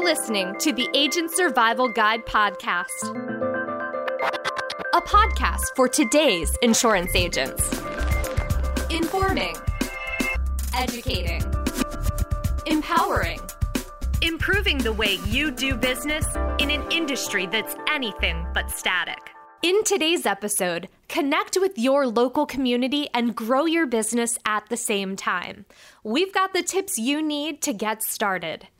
listening to the Agent Survival Guide podcast, a podcast for today's insurance agents. Informing, educating, empowering, improving the way you do business in an industry that's anything but static. In today's episode, connect with your local community and grow your business at the same time. We've got the tips you need to get started.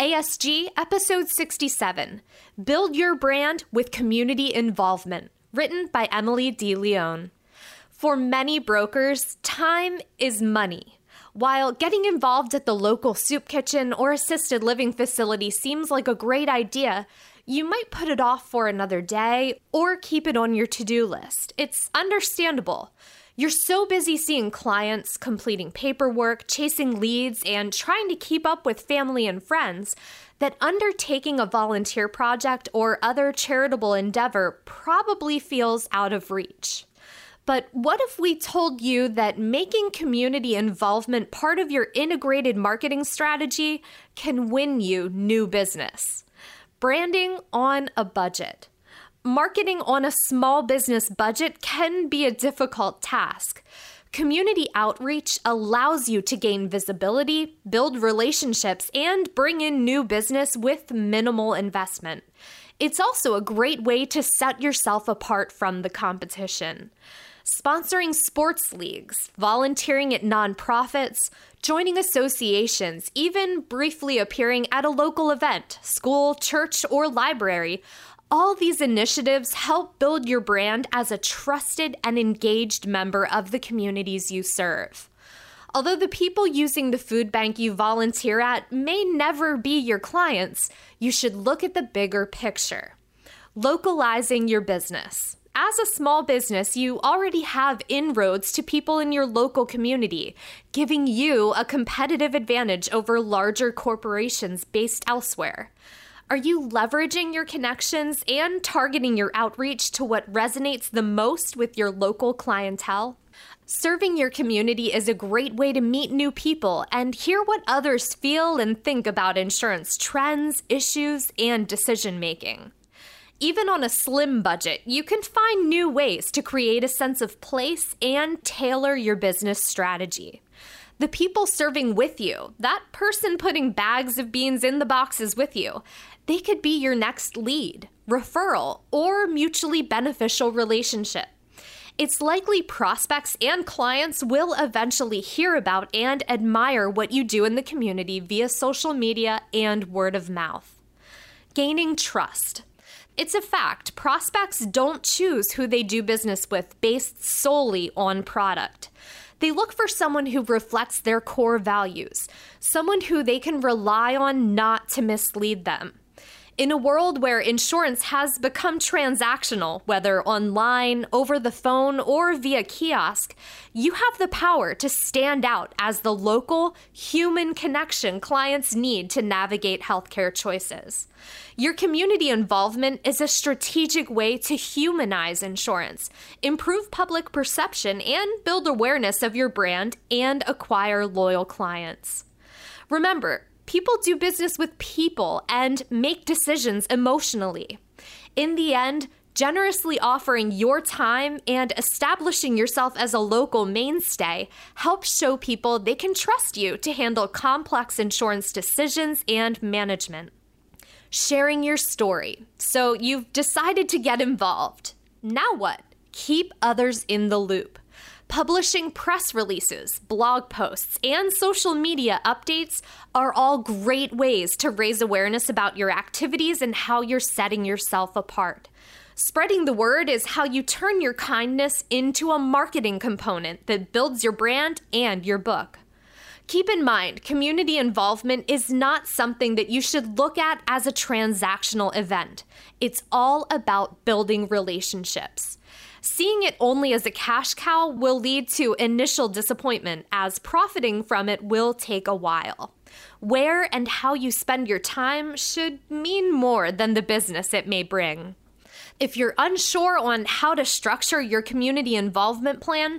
ASG Episode 67, Build Your Brand with Community Involvement, written by Emily D. Leon. For many brokers, time is money. While getting involved at the local soup kitchen or assisted living facility seems like a great idea, you might put it off for another day or keep it on your to-do list. It's understandable. You're so busy seeing clients, completing paperwork, chasing leads, and trying to keep up with family and friends that undertaking a volunteer project or other charitable endeavor probably feels out of reach. But what if we told you that making community involvement part of your integrated marketing strategy can win you new business? Branding on a budget. Marketing on a small business budget can be a difficult task. Community outreach allows you to gain visibility, build relationships, and bring in new business with minimal investment. It's also a great way to set yourself apart from the competition. Sponsoring sports leagues, volunteering at nonprofits, joining associations, even briefly appearing at a local event, school, church, or library. All these initiatives help build your brand as a trusted and engaged member of the communities you serve. Although the people using the food bank you volunteer at may never be your clients, you should look at the bigger picture. Localizing your business. As a small business, you already have inroads to people in your local community, giving you a competitive advantage over larger corporations based elsewhere. Are you leveraging your connections and targeting your outreach to what resonates the most with your local clientele? Serving your community is a great way to meet new people and hear what others feel and think about insurance trends, issues, and decision-making. Even on a slim budget, you can find new ways to create a sense of place and tailor your business strategy. The people serving with you, that person putting bags of beans in the boxes with you, they could be your next lead, referral, or mutually beneficial relationship. It's likely prospects and clients will eventually hear about and admire what you do in the community via social media and word of mouth. Gaining trust. It's a fact, prospects don't choose who they do business with based solely on product. They look for someone who reflects their core values, someone who they can rely on not to mislead them. In a world where insurance has become transactional, whether online, over the phone, or via kiosk, you have the power to stand out as the local, human connection clients need to navigate healthcare choices. Your community involvement is a strategic way to humanize insurance, improve public perception, and build awareness of your brand and acquire loyal clients. Remember, people do business with people and make decisions emotionally. In the end, generously offering your time and establishing yourself as a local mainstay helps show people they can trust you to handle complex insurance decisions and management. Sharing your story. So you've decided to get involved. Now what? Keep others in the loop. Publishing press releases, blog posts, and social media updates are all great ways to raise awareness about your activities and how you're setting yourself apart. Spreading the word is how you turn your kindness into a marketing component that builds your brand and your book. Keep in mind, community involvement is not something that you should look at as a transactional event. It's all about building relationships. Seeing it only as a cash cow will lead to initial disappointment, as profiting from it will take a while. Where and how you spend your time should mean more than the business it may bring. If you're unsure on how to structure your community involvement plan,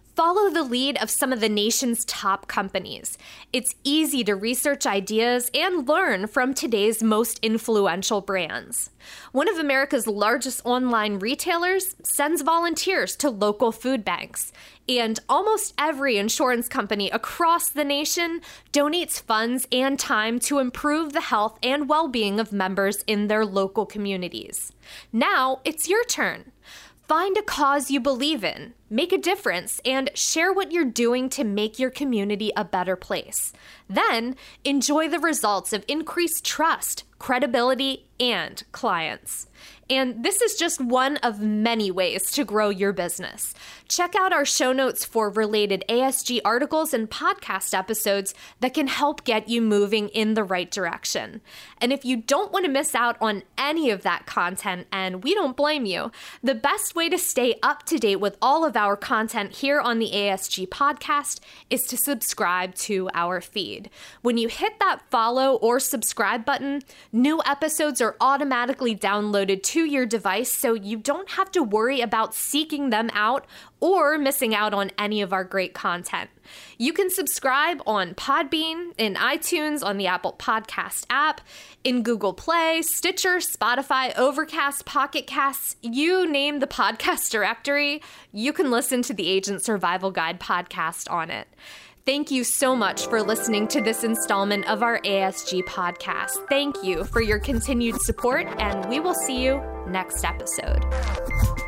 Follow the lead of some of the nation's top companies. It's easy to research ideas and learn from today's most influential brands. One of America's largest online retailers sends volunteers to local food banks. And almost every insurance company across the nation donates funds and time to improve the health and well-being of members in their local communities. Now it's your turn. Find a cause you believe in, make a difference, and share what you're doing to make your community a better place. Then, enjoy the results of increased trust, credibility, and clients. And this is just one of many ways to grow your business. Check out our show notes for related ASG articles and podcast episodes that can help get you moving in the right direction. And if you don't want to miss out on any of that content, and we don't blame you, the best way to stay up to date with all of our content here on the ASG podcast is to subscribe to our feed. When you hit that follow or subscribe button, new episodes are automatically downloaded to your device, so you don't have to worry about seeking them out or missing out on any of our great content. You can subscribe on Podbean, in iTunes, on the Apple Podcast app, in Google Play, Stitcher, Spotify, Overcast, Pocket Casts, you name the podcast directory, you can listen to the Agent Survival Guide podcast on it. Thank you so much for listening to this installment of our ASG podcast. Thank you for your continued support, and we will see you next episode.